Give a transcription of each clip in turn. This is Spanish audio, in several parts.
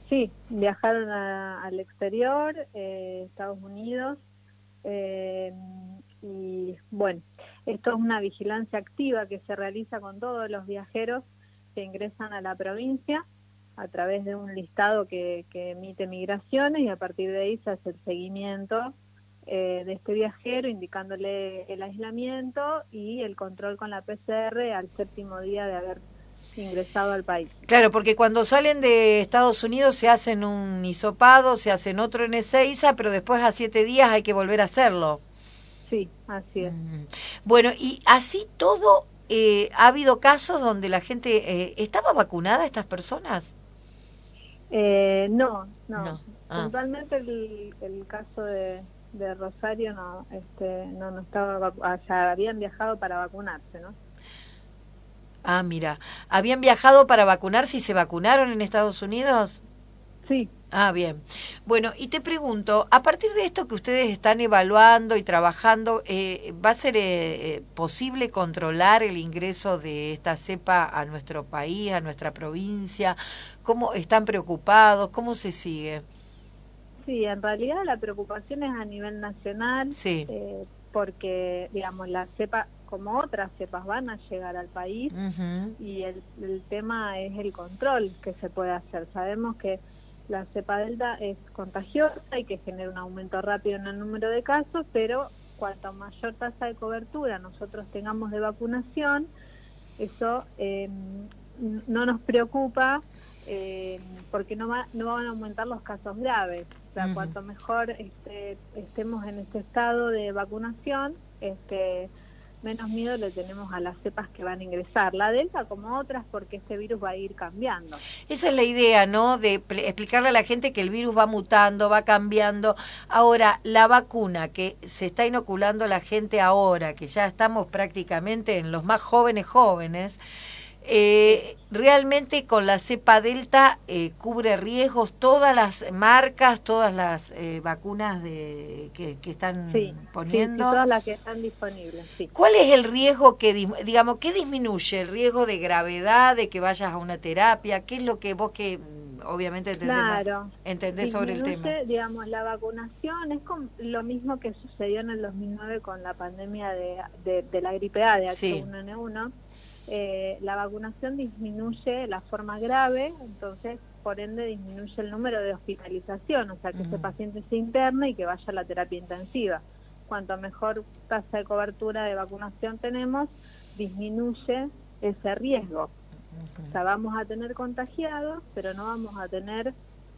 Sí, viajaron al exterior, Estados Unidos, eh, y bueno, esto es una vigilancia activa que se realiza con todos los viajeros que ingresan a la provincia a través de un listado que emite Migraciones, y a partir de ahí se hace el seguimiento de este viajero, indicándole el aislamiento y el control con la PCR al séptimo día de haber ingresado al país. Claro, porque cuando salen de Estados Unidos se hacen un hisopado, se hacen otro en Ezeiza, pero después a 7 días hay que volver a hacerlo. Sí, así es. Mm. Bueno, y así todo, ¿ha habido casos donde la gente estaba vacunada, estas personas? No, no. No. Ah, Puntualmente el caso de Rosario no, no estaba, o sea, habían viajado para vacunarse, ¿no? mira, ¿habían viajado para vacunarse y se vacunaron en Estados Unidos? Sí, Ah, bien. Bueno, y te pregunto, a partir de esto que ustedes están evaluando y trabajando, ¿va a ser posible controlar el ingreso de esta cepa a nuestro país, a nuestra provincia? ¿Cómo están preocupados? ¿Cómo se sigue? sí, en realidad la preocupación es a nivel nacional, Sí. porque, digamos, la cepa, como otras cepas, van a llegar al país, Ujú. y el tema es el control que se puede hacer. Sabemos que la cepa delta es contagiosa y que genera un aumento rápido en el número de casos, pero cuanto mayor tasa de cobertura nosotros tengamos de vacunación, eso no nos preocupa, porque no van a aumentar los casos graves. O sea, Ujú. cuanto mejor estemos en este estado de vacunación, menos miedo le tenemos a las cepas que van a ingresar, la delta como otras, porque este virus va a ir cambiando. Esa es la idea, ¿no? De explicarle a la gente que el virus va mutando, va cambiando. Ahora, la vacuna que se está inoculando a la gente ahora, que ya estamos prácticamente en los más jóvenes jóvenes, Sí, realmente con la cepa delta cubre riesgos, todas las marcas, todas las vacunas que están sí, sí, sí, poniendo. todas las que están disponibles, sí. ¿Cuál es el riesgo que, digamos, qué disminuye? ¿El riesgo de gravedad, de que vayas a una terapia? ¿Qué es lo que vos que obviamente Claro, entendés sobre el tema? disminuye, digamos, la vacunación, es lo mismo que sucedió en el 2009 con la pandemia de la gripe A, de Sí. H1N1. La vacunación disminuye la forma grave, entonces, por ende, disminuye el número de hospitalización, o sea, que ese Mm. paciente se interne y que vaya a la terapia intensiva. Cuanto mejor tasa de cobertura de vacunación tenemos, disminuye ese riesgo. O sea, vamos a tener contagiados, pero no vamos a tener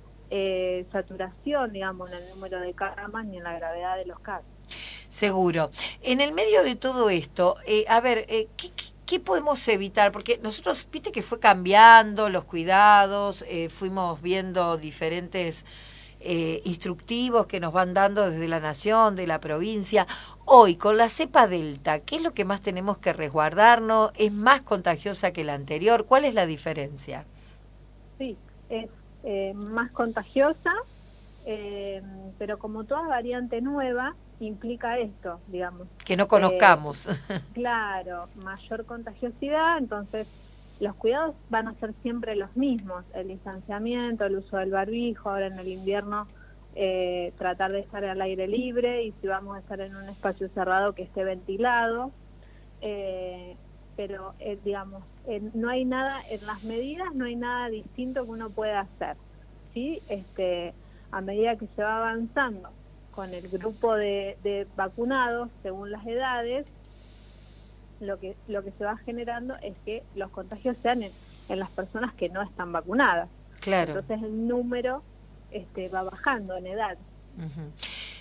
saturación, digamos, en el número de camas ni en la gravedad de los casos. Seguro. En el medio de todo esto, a ver, ¿qué podemos evitar? Porque nosotros, viste que fue cambiando los cuidados, fuimos viendo diferentes instructivos que nos van dando desde la nación, de la provincia. Hoy, con la cepa delta, ¿qué es lo que más tenemos que resguardarnos? ¿Es más contagiosa que la anterior? ¿Cuál es la diferencia? Sí, es más contagiosa, eh, pero como toda variante nueva, implica esto, digamos. Que no Eh, conozcamos. claro, mayor contagiosidad, entonces los cuidados van a ser siempre los mismos: el distanciamiento, el uso del barbijo, ahora en el invierno tratar de estar al aire libre, y si vamos a estar en un espacio cerrado, que esté ventilado. eh, pero digamos, no hay nada, en las medidas no hay nada distinto que uno pueda hacer, ¿sí? A medida que se va avanzando con el grupo de vacunados, según las edades, lo que se va generando es que los contagios sean en las personas que no están vacunadas. Claro. Entonces el número va bajando en edad. Ujú.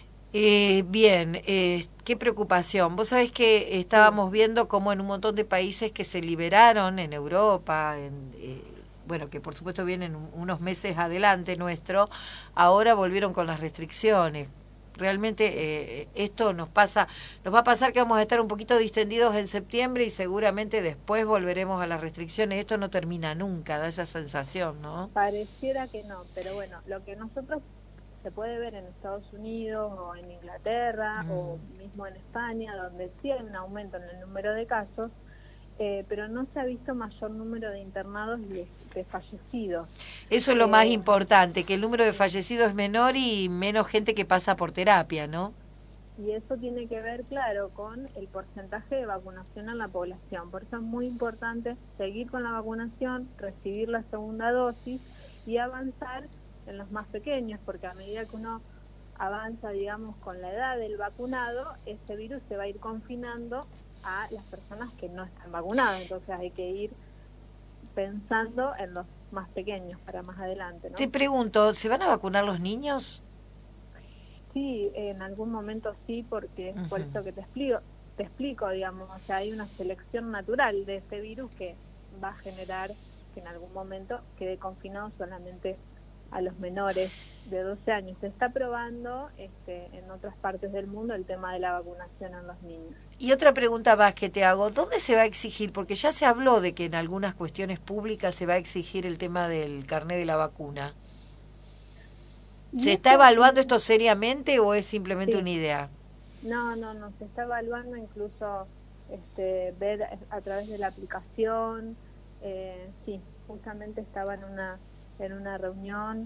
Bien, qué preocupación. Vos sabés que Sí, estábamos viendo cómo en un montón de países que se liberaron en Europa, bueno, que por supuesto vienen unos meses adelante nuestro, ahora volvieron con las restricciones. Realmente esto nos va a pasar que vamos a estar un poquito distendidos en septiembre y seguramente después volveremos a las restricciones. Esto no termina nunca, da esa sensación, ¿no? pareciera que no, pero bueno, lo que nosotros se puede ver en Estados Unidos o en Inglaterra o Mm, mismo en España, donde sí hay un aumento en el número de casos, pero no se ha visto mayor número de internados y de fallecidos. Eso es lo más importante, que el número de fallecidos es menor y menos gente que pasa por terapia, ¿no? Y eso tiene que ver, claro, con el porcentaje de vacunación en la población. Por eso es muy importante seguir con la vacunación, recibir la segunda dosis y avanzar en los más pequeños, porque a medida que uno avanza, digamos, con la edad del vacunado, ese virus se va a ir confinando a las personas que no están vacunadas. Entonces hay que ir pensando en los más pequeños para más adelante, ¿no? Te pregunto, ¿se van a vacunar los niños? Sí, en algún momento sí, porque es por esto que te explico, digamos, o sea, hay una selección natural de este virus que va a generar que en algún momento quede confinado solamente a los menores de 12 años. Se está probando en otras partes del mundo el tema de la vacunación en los niños. Y otra pregunta más que te hago, ¿dónde se va a exigir? Porque ya se habló de que en algunas cuestiones públicas se va a exigir el tema del carné de la vacuna. ¿Se está evaluando esto seriamente o es simplemente una idea? No, se está evaluando incluso ver a través de la aplicación. Sí, justamente estaba en una reunión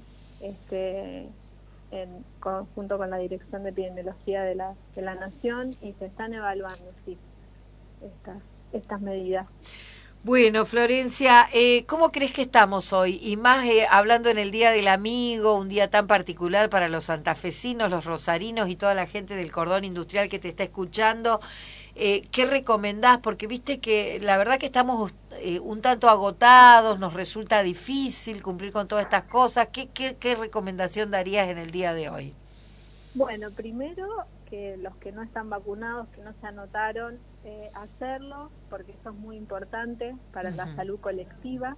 en conjunto con la Dirección de Epidemiología de la Nación y se están evaluando, sí, estas medidas. Bueno, Florencia, ¿cómo crees que estamos hoy? Y más hablando en el Día del Amigo, un día tan particular para los santafesinos, los rosarinos y toda la gente del cordón industrial que te está escuchando. ¿Qué recomendás? Porque viste que la verdad que estamos un tanto agotados, nos resulta difícil cumplir con todas estas cosas. ¿Qué recomendación darías en el día de hoy? Bueno, primero que los que no están vacunados, que no se anotaron, hacerlo, porque eso es muy importante para la salud colectiva.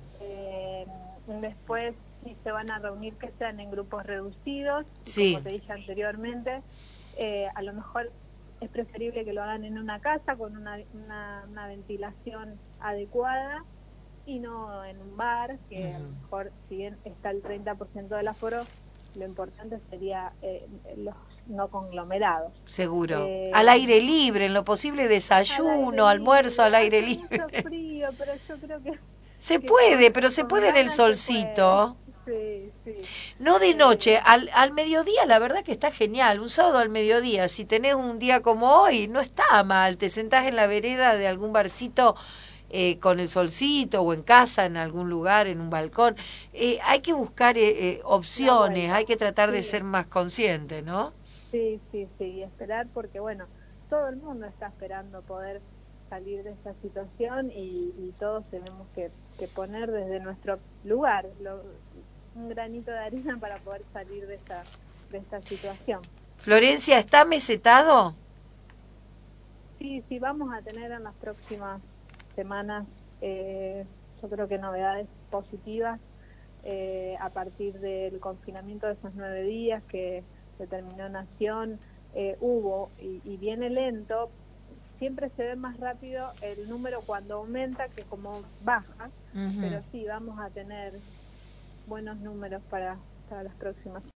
Después, si se van a reunir, que sean en grupos reducidos, sí. Como te dije anteriormente, a lo mejor es preferible que lo hagan en una casa con una ventilación adecuada y no en un bar, que a lo mejor, si bien está el 30% del aforo, lo importante sería los no conglomerados. Seguro. Al aire libre, en lo posible desayuno, almuerzo al aire libre. Hace mucho frío, pero yo creo que... Se puede, pero se puede en el solcito. Sí. No de noche, al mediodía la verdad que está genial, un sábado al mediodía, si tenés un día como hoy, no está mal, te sentás en la vereda de algún barcito con el solcito o en casa, en algún lugar, en un balcón. Hay que buscar opciones, hay que tratar de ser más consciente, ¿no? Sí, y esperar porque, bueno, todo el mundo está esperando poder salir de esta situación y todos tenemos que poner desde nuestro lugar un granito de arena para poder salir de esta situación. Florencia, ¿está mesetado? Sí, vamos a tener en las próximas semanas, yo creo que novedades positivas a partir del confinamiento de esos 9 días que determinó Nación. Hubo, y viene lento, siempre se ve más rápido el número cuando aumenta que como baja, pero sí, vamos a tener buenos números para las próximas